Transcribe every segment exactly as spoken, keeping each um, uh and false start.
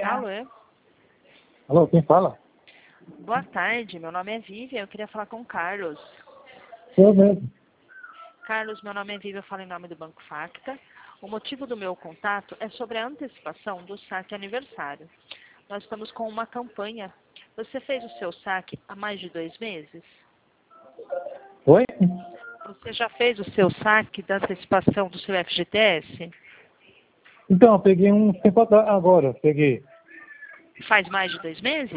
Alô? Alô, quem fala? Boa tarde, meu nome é Vivian, eu queria falar com o Carlos. Sou mesmo. Carlos, meu nome é Vivian, eu falo em nome do Banco Facta. O motivo do meu contato é sobre a antecipação do saque aniversário. Nós estamos com uma campanha. Você fez o seu saque há mais de dois meses? Oi? Você já fez o seu saque da antecipação do seu F G T S? Então, eu peguei um tempo atrás- agora, peguei. Faz mais de dois meses?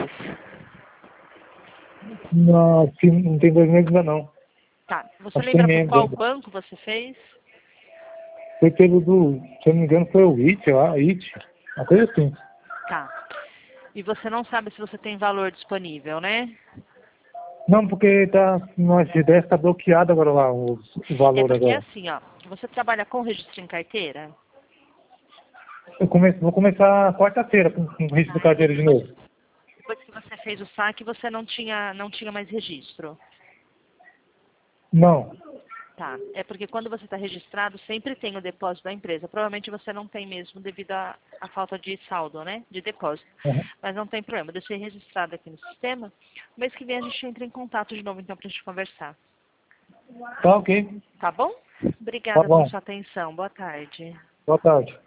Não, acho que não tem dois meses ainda não. Tá. Você Acho que tem lembra por menos qual ainda. banco você fez? Foi pelo do, se eu não me engano, foi o I T, a I T, uma coisa assim. Tá. E você não sabe se você tem valor disponível, né? Não, porque tá, no F G T S está bloqueado agora lá, o, o É valor porque agora. assim, ó, você trabalha com registro em carteira? Eu comece, vou começar quarta-feira com, com o risco de Ah, e carteira de depois, novo. depois que você fez o saque, você não tinha, não tinha mais registro. Não. Tá. É porque quando você está registrado, sempre tem o depósito da empresa. Provavelmente você não tem mesmo devido à à falta de saldo, né? De depósito. Uhum. Mas não tem problema. Eu deixei registrado aqui no sistema. Mês que vem a gente entra em contato de novo, então, para a gente conversar. Tá ok. Tá bom? Tá Obrigada pela bom. sua atenção. Boa tarde. Boa tarde.